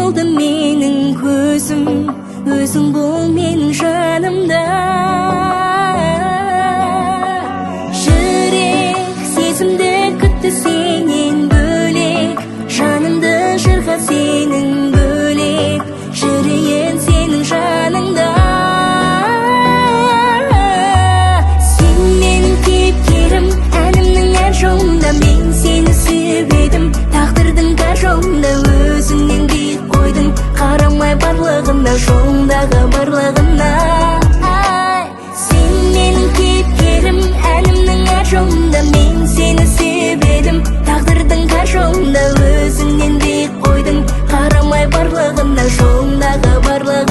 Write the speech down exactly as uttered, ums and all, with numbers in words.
болды менің көзім, өзің бол менің жанымда. Жүрек сезімді күтті сенен бөлек, жанымды жырға сенің бөлек, жүрейін сенің жаныңда. Сен менің кейіпкерім, әнімнің әр жолында мен сені сүйіп едім. Тағдырдың кар жолында өзіңнен биік қойдың, қарамай барлығына, жолыңдағы барлығына. Сен менің кейіпкерім, әнімнің әр жолында мен сені сүйіп едім. Тағдырдың кар жолында өзіңнен биік қойдың, қарамай барлығына, жолыңдағы барлығына.